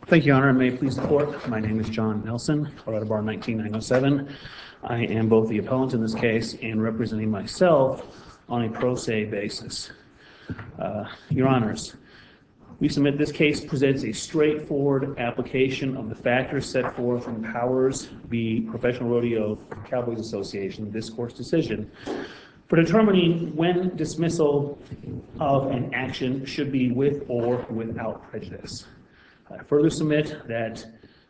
Thank you, Your Honor, and may it please the court. My name is John Nelson, Colorado Bar 19907. I am both the appellant in this case and representing myself on a pro se basis. Your Honors, we submit this case presents a straightforward application of the factors set forth in Powers v. Professional Rodeo Cowboys Association, this court's decision, for determining when dismissal of an action should be with or without prejudice. I further submit that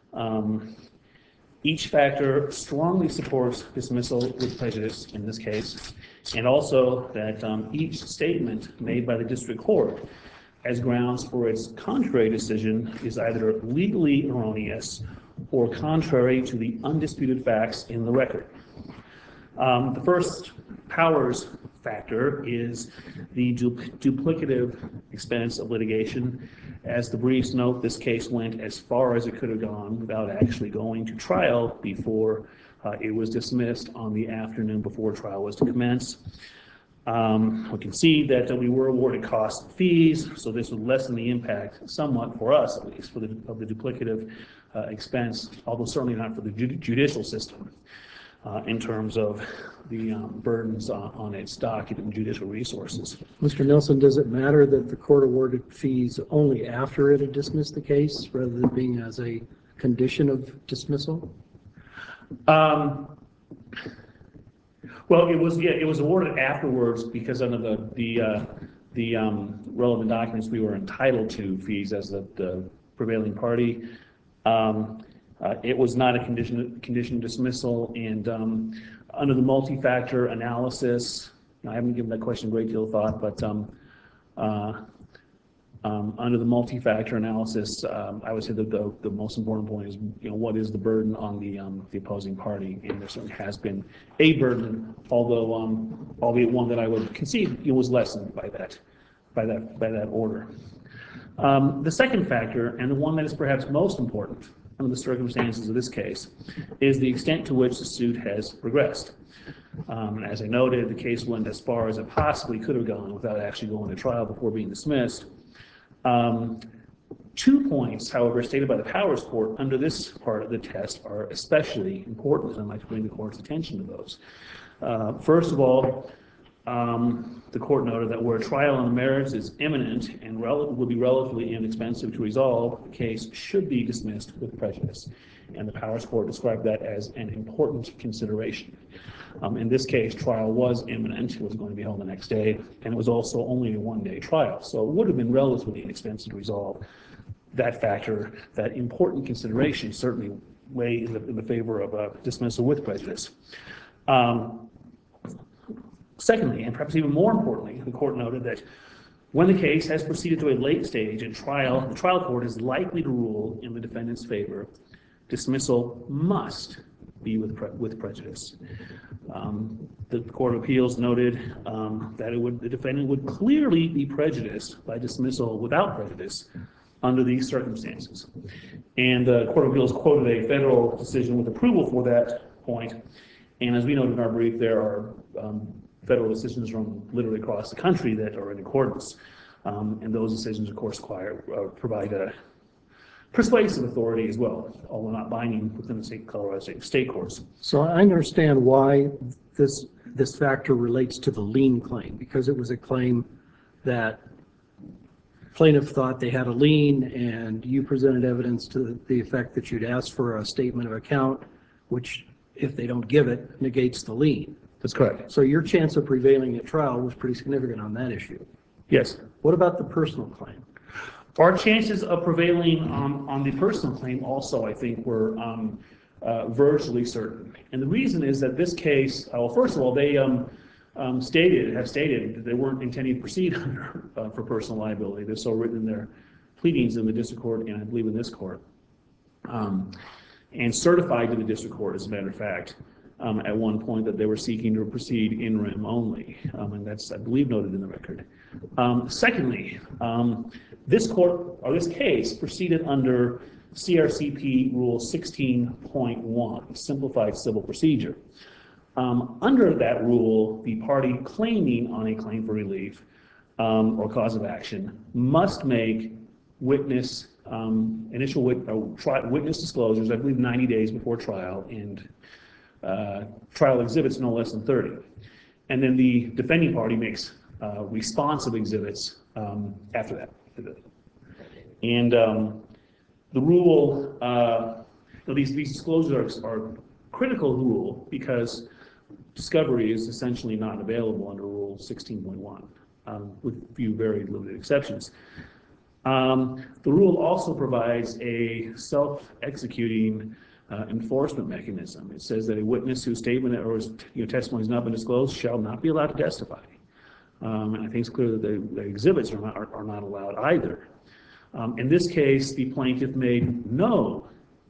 each factor strongly supports dismissal with prejudice in this case, and also that each statement made by the district court as grounds for its contrary decision is either legally erroneous or contrary to the undisputed facts in the record. The first Powers factor is the duplicative expense of litigation. As the briefs note, this case went as far as it could have gone without actually going to trial before it was dismissed on the afternoon before trial was to commence. We can see that we were awarded costs and fees, so this would lessen the impact somewhat for us, at least, of the duplicative expense, although certainly not for the judicial system in terms of the burdens on its docket and judicial resources. Mr. Nelson, does it matter that the court awarded fees only after it had dismissed the case rather than being as a condition of dismissal? Well, it was awarded afterwards because under the relevant documents we were entitled to fees as the prevailing party. It was not a condition of dismissal, and under the multi-factor analysis, I haven't given that question a great deal of thought, but under the multi-factor analysis, I would say that the most important point is, what is the burden on the opposing party, and there certainly has been a burden, although albeit one that I would concede it was lessened by that order. The second factor, and the one that is perhaps most important under the circumstances of this case, is the extent to which the suit has progressed. As I noted, the case went as far as it possibly could have gone without actually going to trial before being dismissed. 2 points, however, stated by the Powers Court under this part of the test are especially important, and I'd like to bring the court's attention to those. First of all, the court noted that where a trial on the merits is imminent and would be relatively inexpensive to resolve, the case should be dismissed with prejudice. And the Powers Court described that as an important consideration. In this case, trial was imminent. It was going to be held the next day, and it was also only a one-day trial. So it would have been relatively inexpensive to resolve. That factor, that important consideration, certainly weigh in the favor of a dismissal with prejudice. Secondly, and perhaps even more importantly, the court noted that when the case has proceeded to a late stage in trial, the trial court is likely to rule in the defendant's favor. Dismissal must be with prejudice. The Court of Appeals noted that the defendant would clearly be prejudiced by dismissal without prejudice under these circumstances. And the Court of Appeals quoted a federal decision with approval for that point. And as we noted in our brief, there are federal decisions from literally across the country that are in accordance. And those decisions, of course, provide a persuasive authority as well, although not binding within the Colorado state courts. So I understand why this factor relates to the lien claim, because it was a claim that plaintiff thought they had a lien, and you presented evidence to the effect that you'd asked for a statement of account, which, if they don't give it, negates the lien. That's correct. So your chance of prevailing at trial was pretty significant on that issue. Yes. What about the personal claim? Our chances of prevailing on the personal claim also, I think, were virtually certain. And the reason is that this case, well, first of all, they have stated that they weren't intending to proceed for personal liability. They're so written in their pleadings in the district court, and I believe in this court, and certified to the district court, as a matter of fact, at one point that they were seeking to proceed in rem only, and that's, I believe, noted in the record. Secondly, this case proceeded under CRCP Rule 16.1, Simplified Civil Procedure. Under that rule, the party claiming on a claim for relief or cause of action must make witness initial witness disclosures, I believe 90 days before trial, and trial exhibits no less than 30. And then the defending party makes responsive exhibits after that. And the rule, these disclosures are critical rule because discovery is essentially not available under Rule 16.1, with few very limited exceptions. The rule also provides a self-executing enforcement mechanism. It says that a witness whose statement or his testimony has not been disclosed shall not be allowed to testify. And I think it's clear that the exhibits are not allowed either. In this case, the plaintiff made no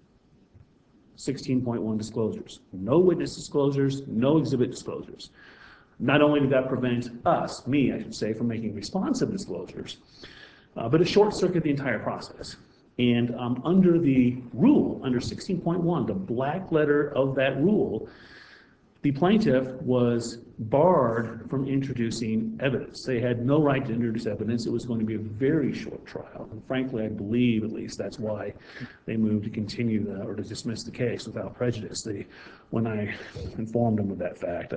16.1 disclosures, no witness disclosures, no exhibit disclosures. Not only did that prevent us, me, I should say, from making responsive disclosures, but it short-circuited the entire process. And under the rule, under 16.1, the black letter of that rule, the plaintiff was barred from introducing evidence. They had no right to introduce evidence. It was going to be a very short trial. And frankly, I believe, at least, that's why they moved to continue or to dismiss the case without prejudice. When I informed them of that fact,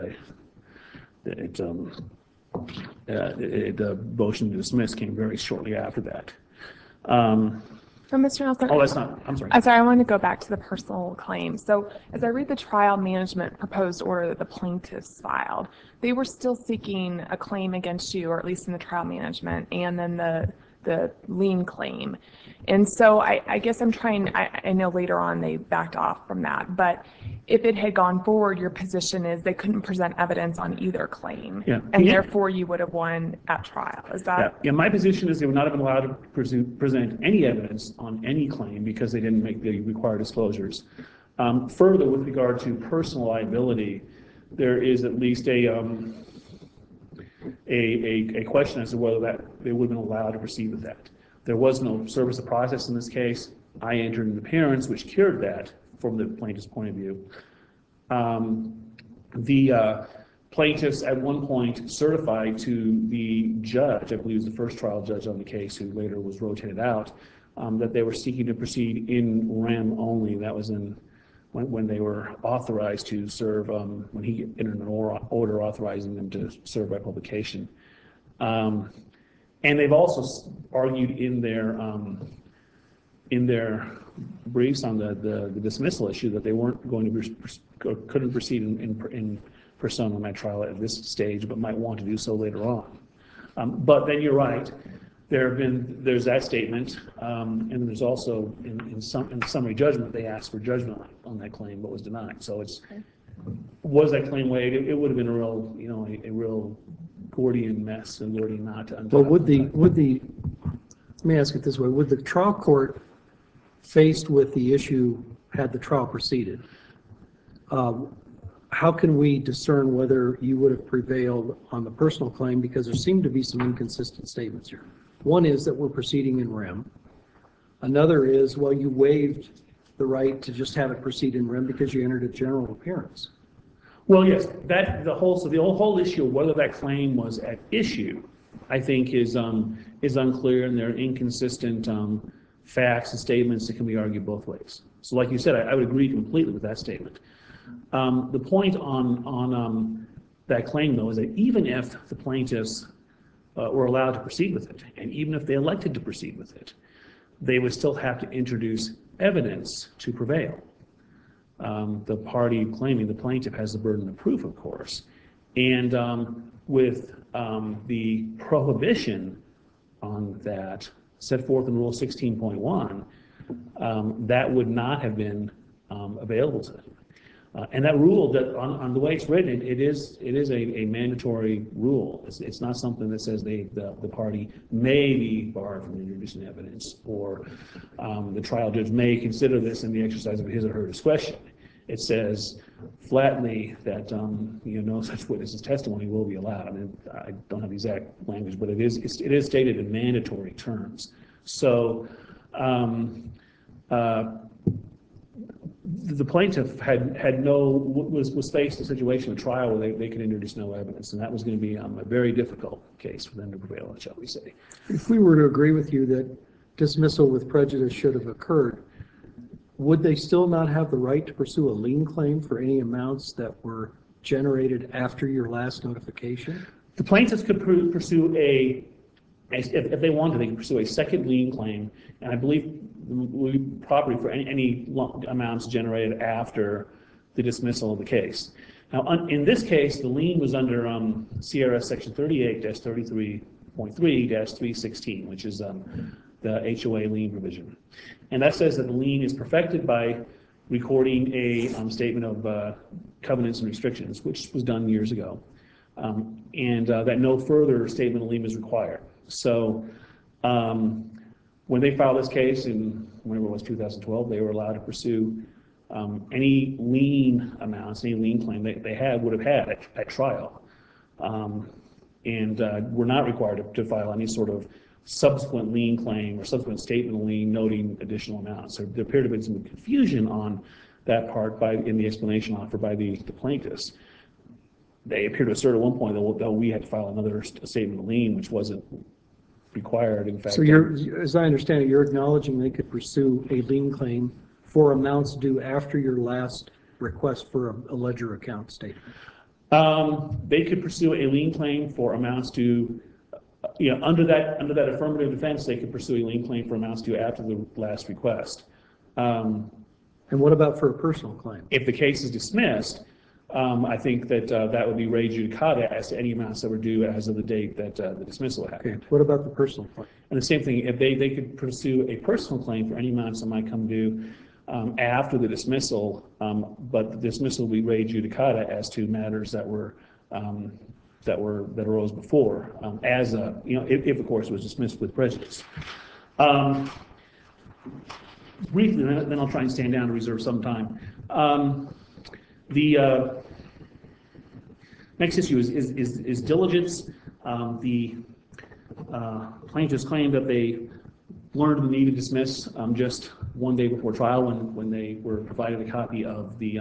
the motion to dismiss came very shortly after that. So, Mr. Nelson, I'm sorry. I wanted to go back to the personal claim. So, as I read the trial management proposed order that the plaintiffs filed, they were still seeking a claim against you, or at least in the trial management, and then the lien claim. And so I guess I'm trying, I know later on they backed off from that, but if it had gone forward, your position is they couldn't present evidence on either claim, and therefore you would have won at trial. Is that? Yeah, my position is they would not have been allowed to present any evidence on any claim because they didn't make the required disclosures. Further, with regard to personal liability, there is at least a question as to whether that they would have been allowed to proceed with that. There was no service of process in this case. I entered an appearance which cured that from the plaintiff's point of view. The plaintiffs at one point certified to the judge, I believe it was the first trial judge on the case who later was rotated out, that they were seeking to proceed in rem only. That was when they were authorized to serve, when he entered an order authorizing them to serve by publication. And they've also argued in their briefs on the dismissal issue that they weren't going to couldn't proceed in persona on my trial at this stage, but might want to do so later on. But then you're right. There's that statement, and there's also in summary judgment they asked for judgment on that claim, but was denied. So was that claim waived? It would have been a real Gordian mess, a Gordian knot to undo. But let me ask it this way: would the trial court, faced with the issue, had the trial proceeded, how can we discern whether you would have prevailed on the personal claim? Because there seem to be some inconsistent statements here. One is that we're proceeding in rem. Another is, well, you waived the right to just have it proceed in rem because you entered a general appearance. Well, yes, the whole issue of whether that claim was at issue, I think, is unclear, and there are inconsistent facts and statements that can be argued both ways. So, like you said, I would agree completely with that statement. The point on that claim, though, is that even if the plaintiffs were allowed to proceed with it, and even if they elected to proceed with it, they would still have to introduce evidence to prevail. The party claiming the plaintiff has the burden of proof, of course. And with the prohibition on that set forth in Rule 16.1, that would not have been available to them. And that rule, that on the way it's written, it is a mandatory rule. It's not something that says the party may be barred from introducing evidence, or the trial judge may consider this in the exercise of his or her discretion. It says flatly that no such witness's testimony will be allowed. I mean, I don't have the exact language, but it is stated in mandatory terms. So the plaintiff was faced a situation, a trial, where they could introduce no evidence, and that was going to be a very difficult case for them to prevail on, shall we say. If we were to agree with you that dismissal with prejudice should have occurred, would they still not have the right to pursue a lien claim for any amounts that were generated after your last notification? The plaintiffs could pursue if they wanted, they could pursue a second lien claim, and I believe property for any amounts generated after the dismissal of the case. Now, in this case, the lien was under CRS Section 38-33.3-316, which is the HOA lien provision. And that says that the lien is perfected by recording a statement of covenants and restrictions, which was done years ago, and that no further statement of lien is required. So when they filed this case in, whenever it was, 2012, they were allowed to pursue any lien amounts, any lien claim they would have had at trial, and were not required to file any sort of subsequent lien claim or subsequent statement of lien noting additional amounts. So there appeared to have been some confusion on that part in the explanation offered by the plaintiffs. They appear to assert at one point that we had to file another statement of lien, which wasn't required. In fact, so as I understand it, you're acknowledging they could pursue a lien claim for amounts due after your last request for a ledger account statement. They could pursue a lien claim for amounts due, under that affirmative defense, they could pursue a lien claim for amounts due after the last request. And what about for a personal claim? If the case is dismissed, I think that that would be re judicata as to any amounts that were due as of the date that the dismissal happened. Okay. What about the personal claim? And the same thing, if they could pursue a personal claim for any amounts that might come due after the dismissal, but the dismissal will be re judicata as to matters that arose before, if of course it was dismissed with prejudice. Briefly, then I'll try and stand down to reserve some time. The next issue is diligence. The plaintiffs claim that they learned of the need to dismiss just one day before trial when they were provided a copy of the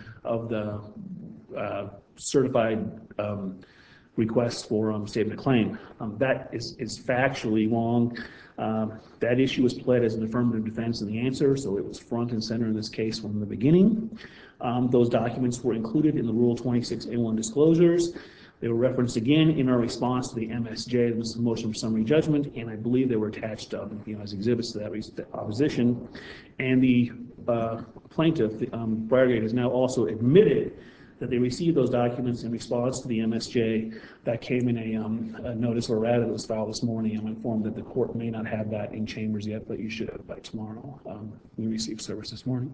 certified request for statement of claim. That is factually wrong. That issue was pled as an affirmative defense in the answer, so it was front and center in this case from the beginning. Those documents were included in the Rule 26A1 disclosures. They were referenced again in our response to the MSJ, that was the motion for summary judgment, and I believe they were attached as exhibits to that opposition. And the plaintiff, Briargate, has now also admitted that they received those documents in response to the MSJ that came in a notice or errata that was filed this morning. I'm informed that the court may not have that in chambers yet, but you should have it by tomorrow. We received service this morning.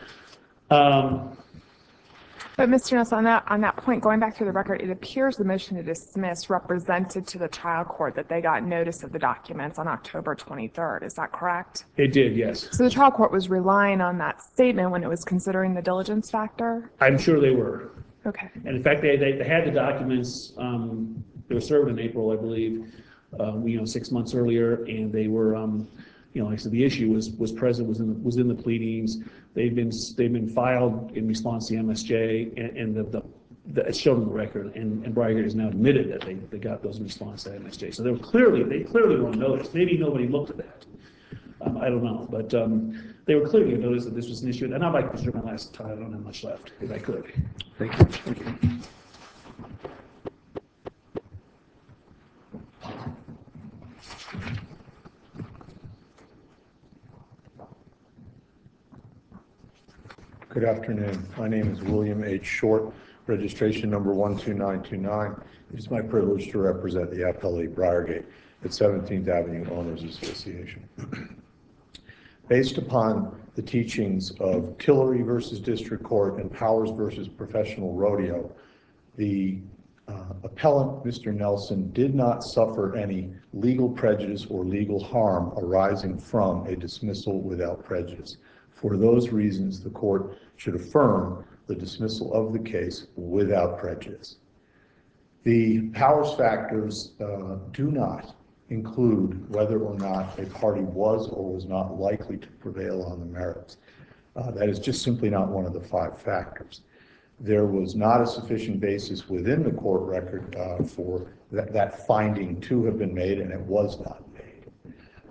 But Mr. Nelson, on that point, going back through the record, it appears the motion to dismiss represented to the trial court that they got notice of the documents on October 23rd. Is that correct? It did, yes. So the trial court was relying on that statement when it was considering the diligence factor? I'm sure they were. Okay. And in fact, they had the documents. They were served in April, I believe, 6 months earlier, and they were, like I said, the issue was present, was in the pleadings. They've been filed in response to the MSJ, and it's shown in the record. And Briargate has now admitted that they got those in response to the MSJ. So they clearly were on notice. Maybe nobody looked at that. I don't know, but they were clearly on notice that this was an issue. And I'd like to reserve my last time. I don't have much left, if I could. Thank you. Thank you. Good afternoon. My name is William H. Short, registration number 12929. It is my privilege to represent the appellate Briargate at 17th Avenue Owners Association. Based upon the teachings of Tillery versus District Court and Powers versus Professional Rodeo, the appellant, Mr. Nelson, did not suffer any legal prejudice or legal harm arising from a dismissal without prejudice. For those reasons, the court should affirm the dismissal of the case without prejudice. The Powers factors do not include whether or not a party was or was not likely to prevail on the merits. That is just simply not one of the 5 factors. There was not a sufficient basis within the court record for that finding to have been made, and it was not made.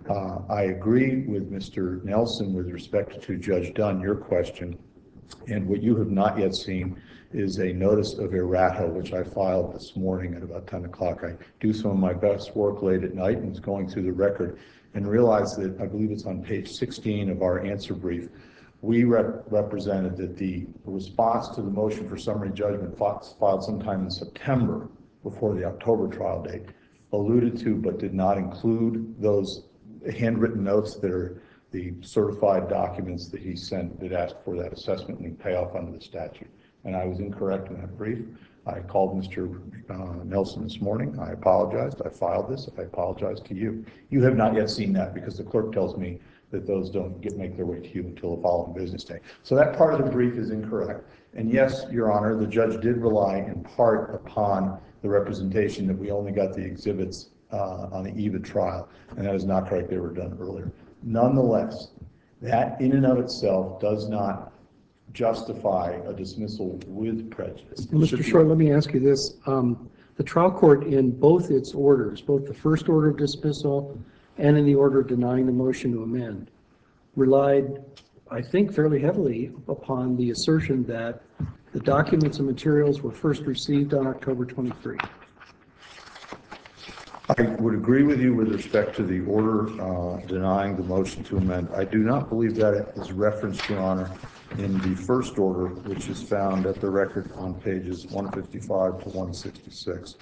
I agree with Mr. Nelson with respect to Judge Dunn, your question. And what you have not yet seen is a notice of errata, which I filed this morning at about 10 o'clock. I do some of my best work late at night and was going through the record and realized that, I believe it's on page 16 of our answer brief, we represented that the response to the motion for summary judgment filed sometime in September before the October trial date alluded to but did not include those handwritten notes that are the certified documents that he sent that asked for that assessment and payoff under the statute. And I was incorrect in that brief. I called Mr. Nelson this morning. I apologized. I filed this. I apologize to you. You have not yet seen that because the clerk tells me that those don't make their way to you until the following business day. So that part of the brief is incorrect. And yes, Your Honor, the judge did rely in part upon the representation that we only got the exhibits on the eve of trial, and that is not correct. They were done earlier. Nonetheless, that in and of itself does not justify a dismissal with prejudice. Mr. Short, let me ask you this. The trial court in both its orders, both the first order of dismissal and in the order denying the motion to amend, relied, I think, fairly heavily upon the assertion that the documents and materials were first received on October 23. I would agree with you with respect to the order denying the motion to amend. I do not believe that is referenced, Your Honor, in the first order, which is found at the record on pages 155 to 166.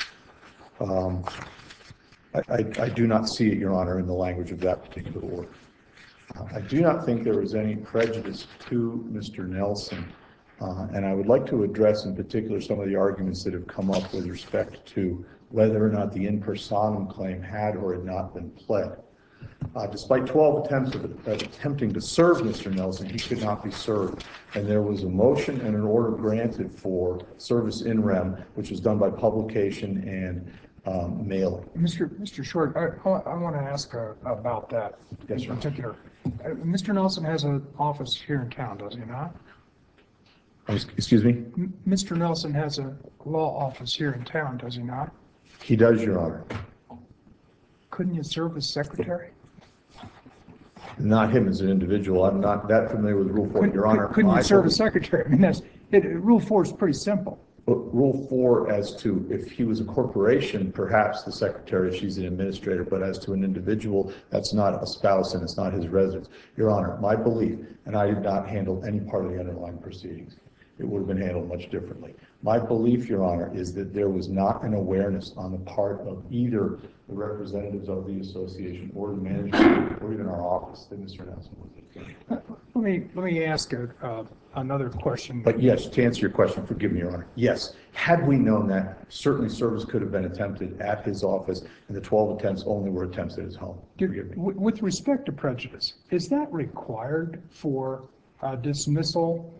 I do not see it, Your Honor, in the language of that particular order. I do not think there is any prejudice to Mr. Nelson, and I would like to address in particular some of the arguments that have come up with respect to whether or not the in personam claim had or had not been pled. Despite 12 attempts of attempting to serve Mr. Nelson, he could not be served, and there was a motion and an order granted for service in rem, which was done by publication and mailing. Mr. Short, I want to ask about that Yes, in sir. particular. Mr. Nelson has an office here in town, does he not? Excuse me? Mr. Nelson has a law office here in town, does he not? He does, Your Honor. Couldn't you serve as secretary? Not him as an individual. I'm not that familiar with Rule 4, Your Honor. Couldn't you serve as secretary? I mean, Rule 4 is pretty simple. Rule 4 as to if he was a corporation, perhaps the secretary, if she's an administrator, but as to an individual, that's not a spouse and it's not his residence. Your Honor, my belief, and I did not handle any part of the underlying proceedings. It would have been handled much differently. My belief, Your Honor, is that there was not an awareness on the part of either the representatives of the association or the management or even our office that Mr. Nelson was. Let me ask another question. But yes, to answer your question, forgive me, Your Honor. Yes, had we known that, certainly service could have been attempted at his office, and the 12 attempts only were attempts at his home. Forgive me. With respect to prejudice, is that required for dismissal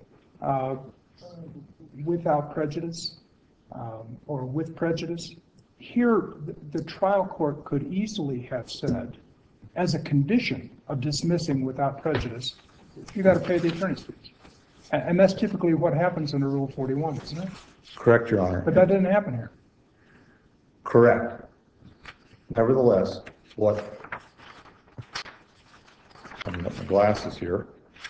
without prejudice or with prejudice? Here, the trial court could easily have said, as a condition of dismissing without prejudice, you got to pay the attorney's fees. And that's typically what happens under Rule 41, isn't it? Correct, Your Honor. But that didn't happen here. Correct. Nevertheless, I'm got my glasses here.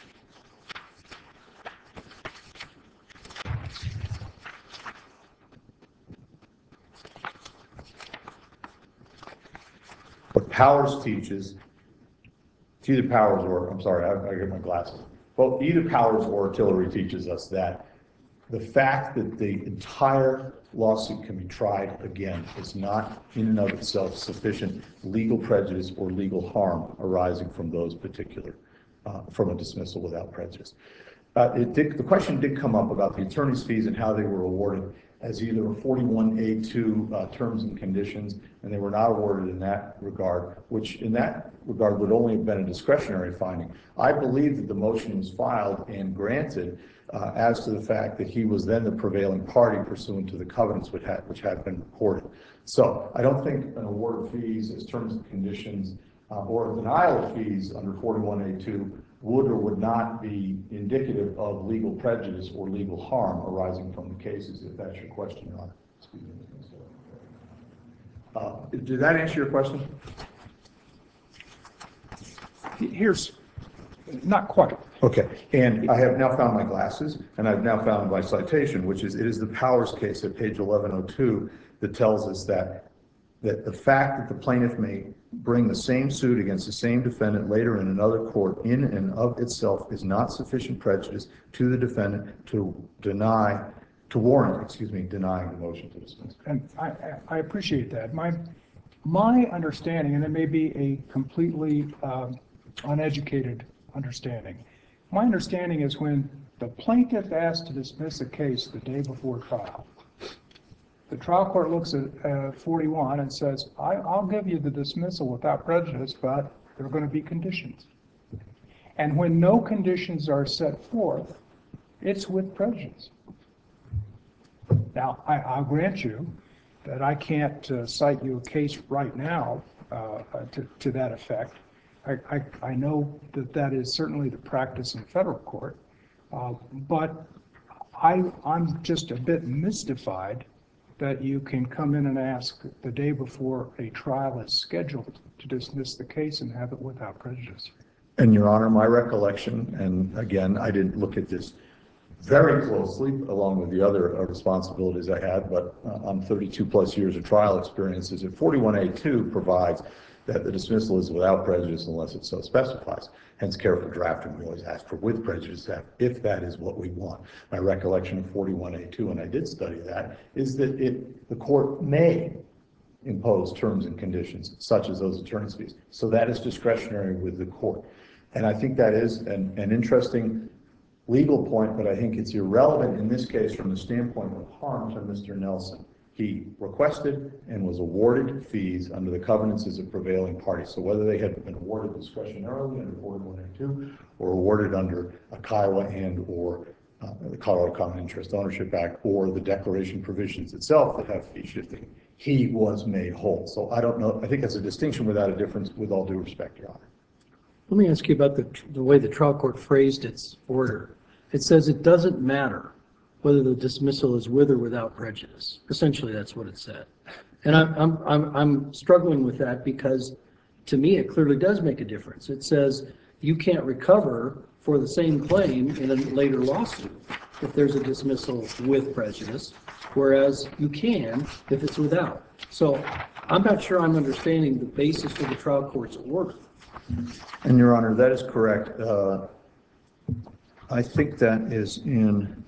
What Powers teaches, it's either Powers or, I'm sorry, I get my glasses. Well, either Powers or Tillery teaches us that the fact that the entire lawsuit can be tried again is not in and of itself sufficient legal prejudice or legal harm arising from those particular, from a dismissal without prejudice. The question did come up about the attorney's fees and how they were awarded as either a 41A2 terms and conditions, and they were not awarded in that regard, which in that regard would only have been a discretionary finding. I believe that the motion was filed and granted as to the fact that he was then the prevailing party pursuant to the covenants which had been reported. So I don't think an award of fees as terms and conditions or a denial of fees under 41A2 would or would not be indicative of legal prejudice or legal harm arising from the cases, if that's your question, Your Honor. Excuse me. Did that answer your question? here's, not quite. Okay, and I have now found my glasses, and I've now found my citation, which is, it is the Powers case at page 1102 that tells us that the fact that the plaintiff may bring the same suit against the same defendant later in another court in and of itself is not sufficient prejudice to the defendant to warrant denying the motion to dismiss. And I appreciate that. My understanding, and it may be a completely uneducated understanding, my understanding is when the plaintiff asked to dismiss a case the day before trial, the trial court looks at 41 and says, I'll give you the dismissal without prejudice, but there are going to be conditions. And when no conditions are set forth, it's with prejudice. Now, I'll grant you that I can't cite you a case right now to that effect. I know that that is certainly the practice in federal court, but I'm just a bit mystified that you can come in and ask the day before a trial is scheduled to dismiss the case and have it without prejudice. And Your Honor, my recollection, and again, I didn't look at this very closely along with the other responsibilities I had, but on 32 plus years of trial experience, is that 41A2 provides that the dismissal is without prejudice unless it so specifies. Hence, careful drafting, we always ask for with prejudice if that is what we want. My recollection of 41A2, and I did study that, is that the court may impose terms and conditions such as those attorney's fees. So that is discretionary with the court. And I think that is an interesting legal point, but I think it's irrelevant in this case from the standpoint of harm to Mr. Nelson. He requested and was awarded fees under the covenants as a prevailing party. So whether they had been awarded discretionarily under 41A2 or awarded under a Kiowa and or the Colorado Common Interest Ownership Act or the declaration provisions itself that have fee shifting, he was made whole. So I don't know, I think that's a distinction without a difference, with all due respect, Your Honor. Let me ask you about the way the trial court phrased its order. It says it doesn't matter whether the dismissal is with or without prejudice. Essentially, that's what it said. And I'm struggling with that because to me, it clearly does make a difference. It says you can't recover for the same claim in a later lawsuit if there's a dismissal with prejudice, whereas you can if it's without. So I'm not sure I'm understanding the basis for the trial court's order. And Your Honor, that is correct. I think that is in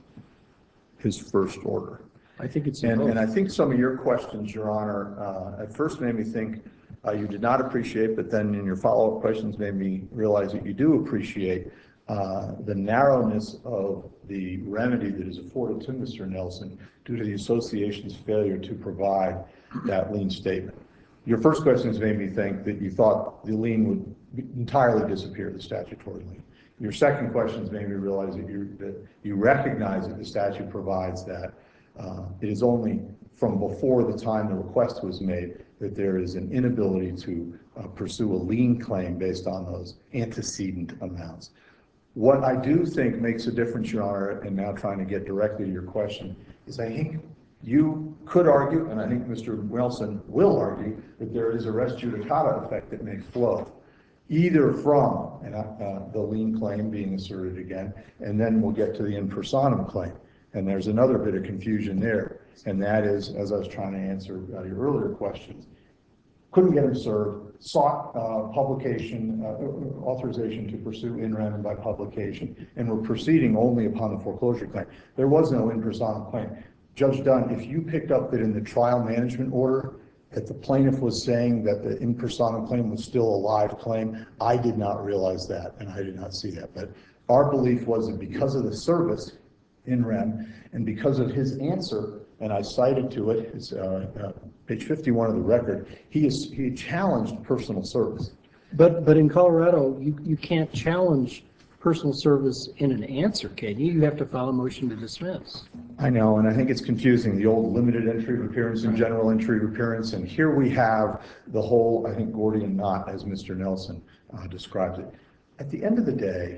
his first order. I think it's in both. And I think some of your questions, Your Honor, at first made me think you did not appreciate, but then in your follow-up questions made me realize that you do appreciate the narrowness of the remedy that is afforded to Mr. Nelson due to the association's failure to provide that lien statement. Your first questions made me think that you thought the lien would entirely disappear, the statutory lien. Your second questions made me realize that you recognize that the statute provides that it is only from before the time the request was made that there is an inability to pursue a lien claim based on those antecedent amounts. What I do think makes a difference, Your Honor, and now trying to get directly to your question, is I think you could argue, and I think Mr. Nelson will argue, that there is a res judicata effect that may flow, either from the lien claim being asserted again, and then we'll get to the in personam claim. And there's another bit of confusion there, and that is, as I was trying to answer your earlier questions, couldn't get him served, sought publication, authorization to pursue in rem by publication, and were proceeding only upon the foreclosure claim. There was no in personam claim. Judge Dunn, if you picked up that in the trial management order, that the plaintiff was saying that the in personam claim was still a live claim, I did not realize that, and I did not see that. But our belief was that because of the service in rem, and because of his answer, and I cited to it, it's page 51 of the record, he challenged personal service. But in Colorado, you can't challenge personal service in an answer, can you? You have to file a motion to dismiss. I know, and I think it's confusing, the old limited entry of appearance and general entry of appearance, and here we have the whole, I think, Gordian knot, as Mr. Nelson describes it. At the end of the day,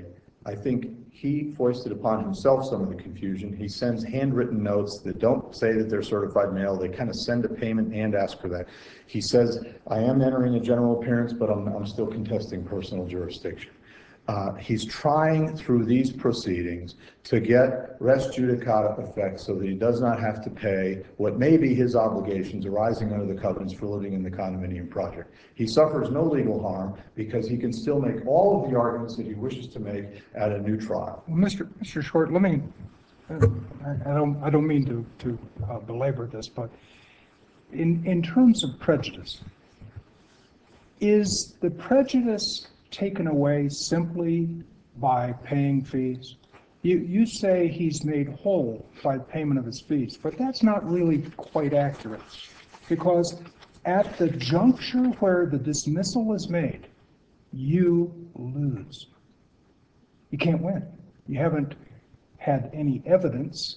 I think he foisted upon himself some of the confusion. He sends handwritten notes that don't say that they're certified mail. They kind of send a payment and ask for that. He says, I am entering a general appearance, but I'm still contesting personal jurisdiction. He's trying through these proceedings to get res judicata effect so that he does not have to pay what may be his obligations arising under the covenants for living in the condominium project. He suffers no legal harm because he can still make all of the arguments that he wishes to make at a new trial. Well, Mr. Short, let me, I don't mean to belabor this, but in terms of prejudice, is the prejudice taken away simply by paying fees? You say he's made whole by payment of his fees, but that's not really quite accurate, because at the juncture where the dismissal is made, you lose. You can't win. You haven't had any evidence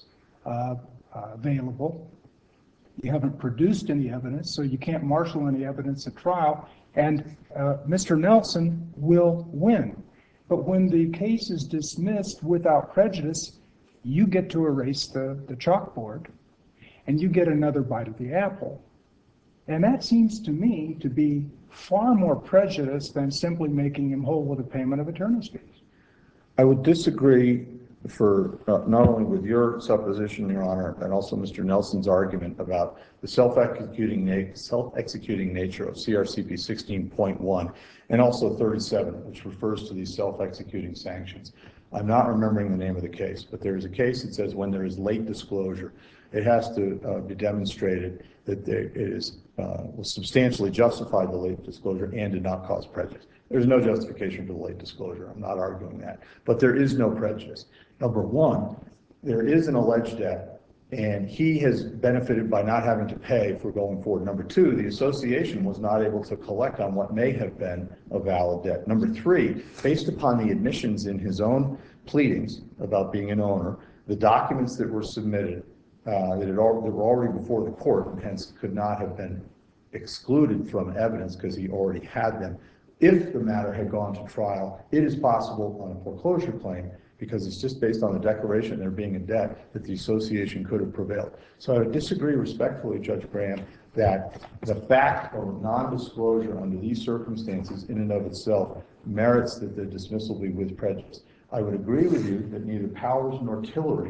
available. You haven't produced any evidence, so you can't marshal any evidence at trial, and Mr. Nelson will win. But when the case is dismissed without prejudice, you get to erase the chalkboard, and you get another bite of the apple. And that seems to me to be far more prejudice than simply making him whole with a payment of attorney's fees. I would disagree for not only with your supposition, Your Honor, and also Mr. Nelson's argument about the self-executing nature of CRCP 16.1 and also 37, which refers to these self-executing sanctions. I'm not remembering the name of the case, but there is a case that says when there is late disclosure, it has to be demonstrated that was substantially justified, the late disclosure, and did not cause prejudice. There's no justification for the late disclosure. I'm not arguing that. But there is no prejudice. Number one, there is an alleged debt, and he has benefited by not having to pay for going forward. Number two, the association was not able to collect on what may have been a valid debt. Number three, based upon the admissions in his own pleadings about being an owner, the documents that were submitted that were already before the court and hence could not have been excluded from evidence because he already had them. If the matter had gone to trial, it is possible on a foreclosure claim, because it's just based on the declaration there being a debt, that the association could have prevailed. So I would disagree respectfully, Judge Graham, that the fact of non-disclosure under these circumstances in and of itself merits that the dismissal be with prejudice. I would agree with you that neither Powers nor Tillery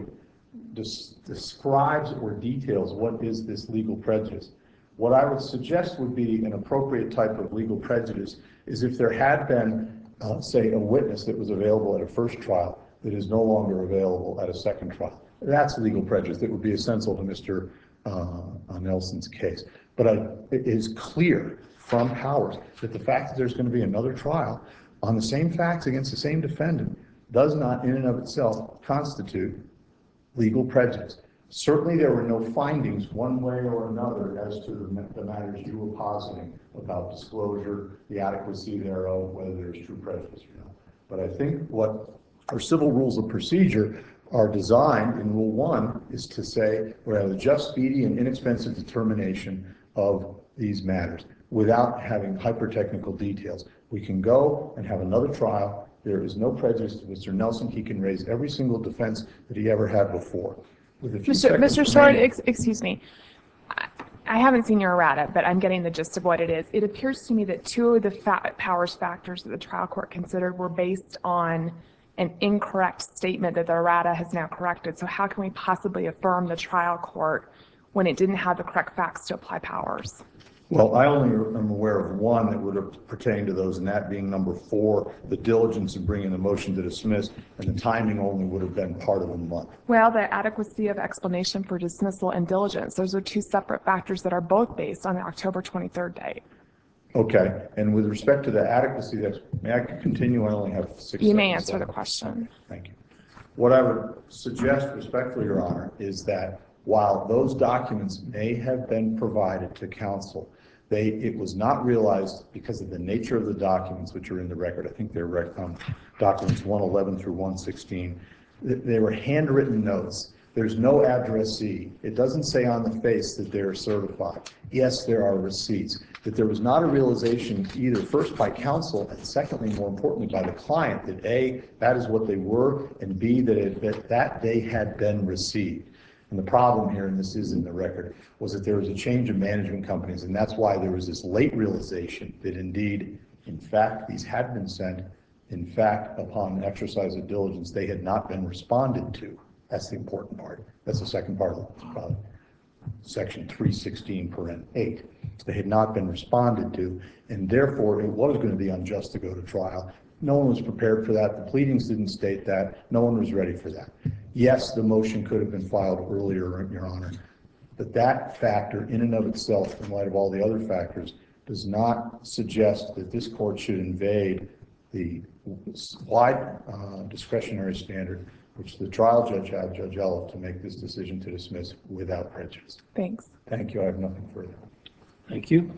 describes or details what is this legal prejudice. What I would suggest would be an appropriate type of legal prejudice is if there had been, say, a witness that was available at a first trial that is no longer available at a second trial. That's legal prejudice that would be essential to Mr. Nelson's case. But it is clear from Powers that the fact that there's going to be another trial on the same facts against the same defendant does not in and of itself constitute legal prejudice. Certainly there were no findings one way or another as to the matters you were positing about disclosure, the adequacy thereof, whether there's true prejudice or not. But I think what our civil rules of procedure are designed in Rule 1 is to say we have a just, speedy, and inexpensive determination of these matters without having hyper-technical details. We can go and have another trial. There is no prejudice to Mr. Nelson. He can raise every single defense that he ever had before. Mr. Short, excuse me. I haven't seen your errata, but I'm getting the gist of what it is. It appears to me that two of the Powers factors that the trial court considered were based on an incorrect statement that the errata has now corrected. So how can we possibly affirm the trial court when it didn't have the correct facts to apply Powers? Well, I only am aware of one that would have pertained to those, and that being number 4, the diligence in bringing the motion to dismiss, and the timing only would have been part of a month. Well, the adequacy of explanation for dismissal and diligence, those are two separate factors that are both based on the October 23rd date. Okay, and with respect to the adequacy, may I continue? I only have 6 seconds. You may answer the question. Thank you. What I would suggest respectfully, Your Honor, is that while those documents may have been provided to counsel, it was not realized because of the nature of the documents which are in the record. I think they're documents 111 through 116. They were handwritten notes. There's no addressee. It doesn't say on the face that they're certified. Yes, there are receipts. that there was not a realization either first by counsel and secondly, more importantly, by the client that A, that is what they were, and B, that they had been received. And the problem here, and this is in the record, was that there was a change of management companies, and that's why there was this late realization that indeed, in fact, these had been sent. In fact, upon exercise of diligence, they had not been responded to. That's the important part. That's the second part of Section 316, paren 8. They had not been responded to, and therefore it was going to be unjust to go to trial. No one was prepared for that. The pleadings didn't state that. No one was ready for that. Yes, the motion could have been filed earlier, Your Honor, but that factor in and of itself, in light of all the other factors, does not suggest that this court should invade the wide discretionary standard which the trial judge had, Judge Elliff, to make this decision to dismiss without prejudice. Thanks. Thank you. I have nothing further. Thank you.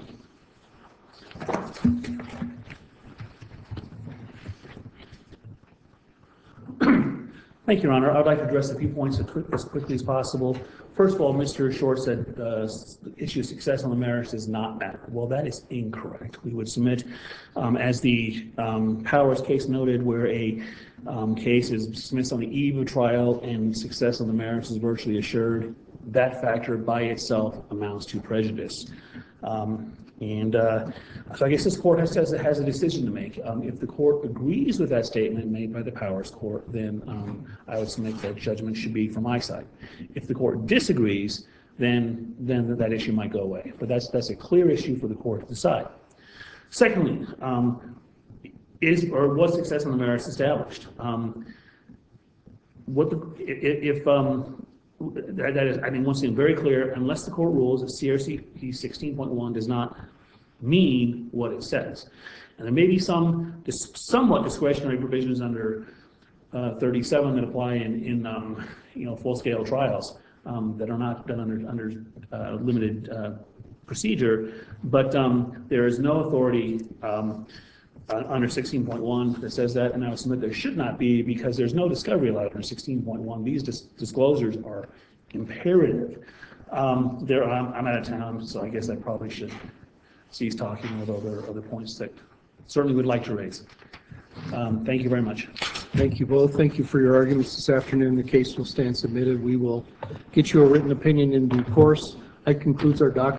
Thank you, Your Honor. I'd like to address a few points as quickly as possible. First of all, Mr. Short said the issue of success on the merits does not matter. Well, that is incorrect. We would submit, as the Powers case noted, where a case is dismissed on the eve of trial and success on the merits is virtually assured, that factor by itself amounts to prejudice. So I guess this court has a decision to make. If the court agrees with that statement made by the Powers Court, then I would submit that judgment should be from my side. If the court disagrees, then that issue might go away. But that's a clear issue for the court to decide. Secondly, was success on the merits established? That is, I think, once again, very clear, unless the court rules that CRC 16.1 does not mean what it says. And there may be some somewhat discretionary provisions under 37 that apply in full-scale trials that are not done under limited procedure, but there is no authority under 16.1 that says that, and I would submit there should not be because there's no discovery allowed under 16.1. These disclosures are imperative. I'm out of town, so I guess I probably should cease talking with other points that certainly would like to raise. Thank you very much. Thank you both. Thank you for your arguments this afternoon. The case will stand submitted. We will get you a written opinion in due course. That concludes our docket.